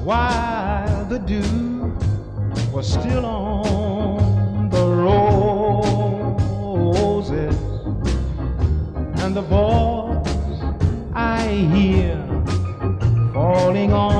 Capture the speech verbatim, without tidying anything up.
while the dew was still on the roses, and the voice I hear falling on